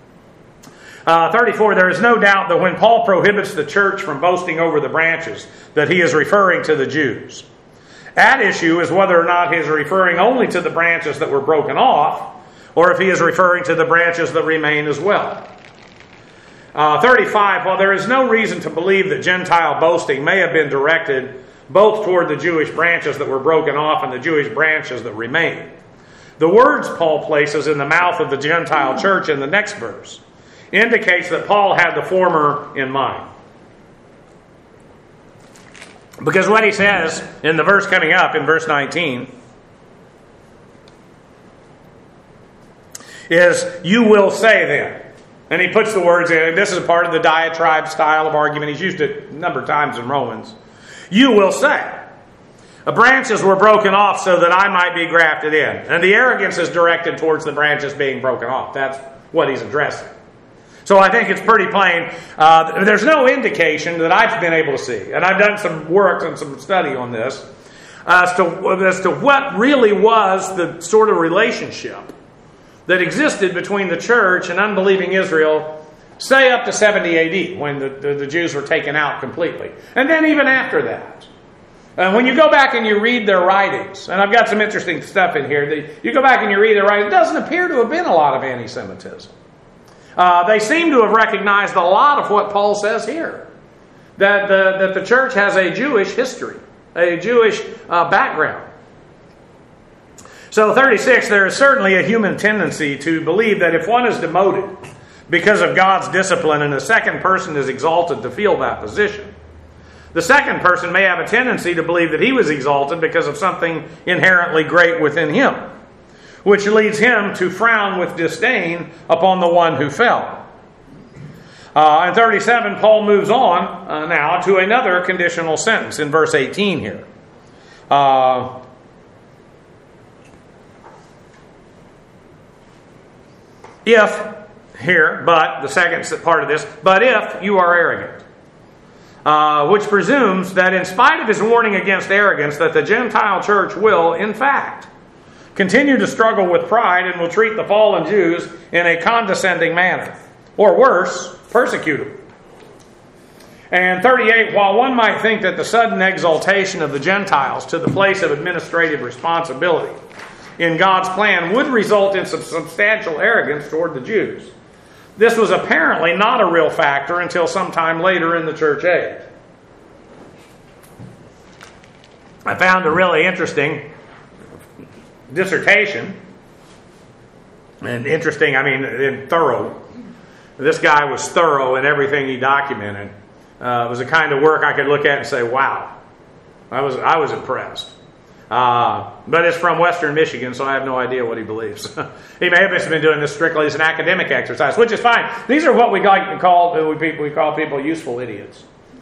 Uh, thirty-four, there is no doubt that when Paul prohibits the church from boasting over the branches, that he is referring to the Jews. At issue is whether or not he is referring only to the branches that were broken off, or if he is referring to the branches that remain as well. Uh, thirty-five, while there is no reason to believe that Gentile boasting may have been directed both toward the Jewish branches that were broken off and the Jewish branches that remain, the words Paul places in the mouth of the Gentile church in the next verse indicates that Paul had the former in mind. Because what he says in the verse coming up, in verse nineteen, is, you will say then. And he puts the words in. This is a part of the diatribe style of argument. He's used it a number of times in Romans. You will say, branches were broken off so that I might be grafted in. And the arrogance is directed towards the branches being broken off. That's what he's addressing. So I think it's pretty plain. Uh, there's no indication that I've been able to see, and I've done some work and some study on this, as to, as to what really was the sort of relationship that existed between the church and unbelieving Israel, say up to seventy A D, when the, the, the Jews were taken out completely. And then even after that. And when you go back and you read their writings, and I've got some interesting stuff in here, that you go back and you read their writings, it doesn't appear to have been a lot of anti-Semitism. Uh, they seem to have recognized a lot of what Paul says here. That the, that the church has a Jewish history, a Jewish uh, background. So thirty-six, there is certainly a human tendency to believe that if one is demoted because of God's discipline and the second person is exalted to fill that position, the second person may have a tendency to believe that he was exalted because of something inherently great within him, which leads him to frown with disdain upon the one who fell. Uh, in thirty-seven, Paul moves on uh, now to another conditional sentence in verse eighteen here. Uh, if, here, but, the second part of this, but if you are arrogant. Uh, which presumes that in spite of his warning against arrogance, that the Gentile church will, in fact, continue to struggle with pride and will treat the fallen Jews in a condescending manner. Or worse, persecute them. And thirty-eight, while one might think that the sudden exaltation of the Gentiles to the place of administrative responsibility in God's plan would result in some substantial arrogance toward the Jews, this was apparently not a real factor until sometime later in the church age. I found a really interesting dissertation, and interesting, I mean, thorough. This guy was thorough in everything he documented. Uh, it was the kind of work I could look at and say, wow, I was I was impressed. Uh, but it's from Western Michigan, so I have no idea what he believes. He may have just been doing this strictly as an academic exercise, which is fine. These are what we like to call we, we call people useful idiots.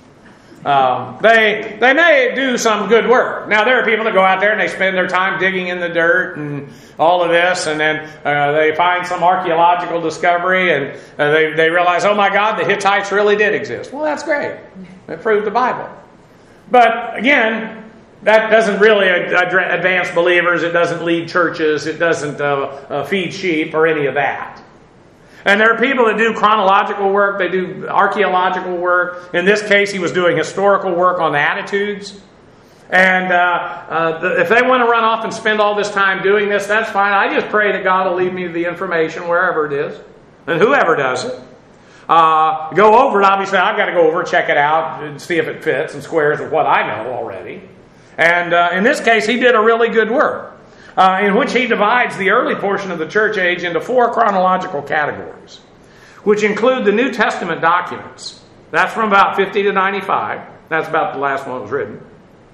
Um, they they may do some good work. Now, there are people that go out there and they spend their time digging in the dirt and all of this, and then uh, they find some archaeological discovery, and uh, they, they realize, oh my God, the Hittites really did exist. Well, that's great. It proved the Bible. But again, that doesn't really ad- advance believers. It doesn't lead churches. It doesn't uh, uh, feed sheep or any of that. And there are people that do chronological work, they do archaeological work. In this case, he was doing historical work on the attitudes. And uh, uh, the, if they want to run off and spend all this time doing this, that's fine. I just pray that God will leave me the information wherever it is, and whoever does it. Uh, go over it. Obviously, I've got to go over, check it out, and see if it fits and squares with what I know already. And uh, in this case, he did a really good work. Uh, in which he divides the early portion of the church age into four chronological categories, which include the New Testament documents. That's from about fifty to ninety-five. That's about the last one that was written.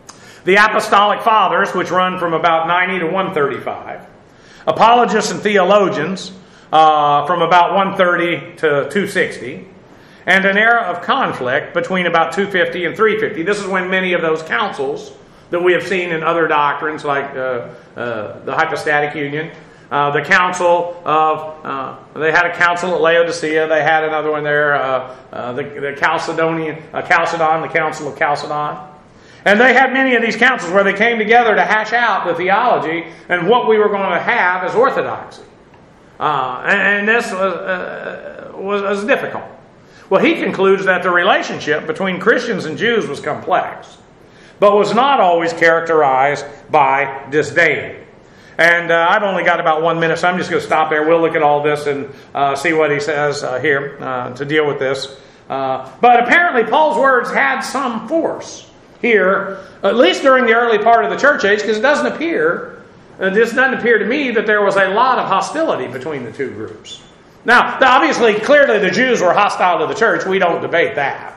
The Apostolic Fathers, which run from about ninety to one thirty-five. Apologists and Theologians, uh, from about one thirty to two sixty. And an era of conflict between about two fifty and three fifty. This is when many of those councils that we have seen in other doctrines, like uh, uh, the hypostatic union, uh, the council of, uh, they had a council at Laodicea, they had another one there, uh, uh, the, the Chalcedonian, uh, Chalcedon, the council of Chalcedon. And they had many of these councils where they came together to hash out the theology and what we were going to have as orthodoxy. Uh, and, and this was, uh, was, was difficult. Well, he concludes that the relationship between Christians and Jews was complex, but was not always characterized by disdain. And uh, I've only got about one minute, so I'm just going to stop there. We'll look at all this and uh, see what he says uh, here uh, to deal with this. Uh, but apparently Paul's words had some force here, at least during the early part of the church age, because it doesn't appear, uh, this doesn't appear to me that there was a lot of hostility between the two groups. Now, obviously, clearly the Jews were hostile to the church. We don't debate that.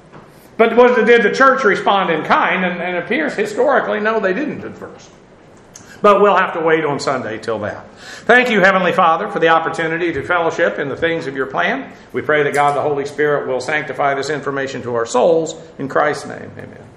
But was, did the church respond in kind? And, and it appears historically, no, they didn't at first. But we'll have to wait on Sunday till that. Thank you, Heavenly Father, for the opportunity to fellowship in the things of your plan. We pray that God the Holy Spirit will sanctify this information to our souls. In Christ's name, amen.